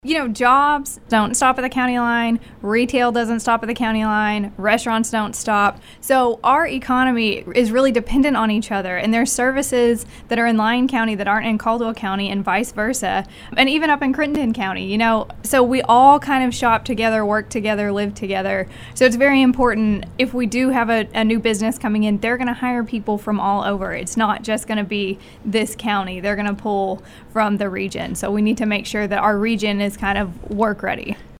Jobs don't stop at the county line, retail doesn't stop at the county line, restaurants don't stop. So our economy is really dependent on each other, and there's services that are in Lyon County that aren't in Caldwell County and vice versa, and even up in Crittenden County, So we all kind of shop together, work together, live together. So it's very important if we do have a new business coming in, they're going to hire people from all over. It's not just going to be this county. They're going to pull from the region. So we need to make sure that our region is kind of work ready.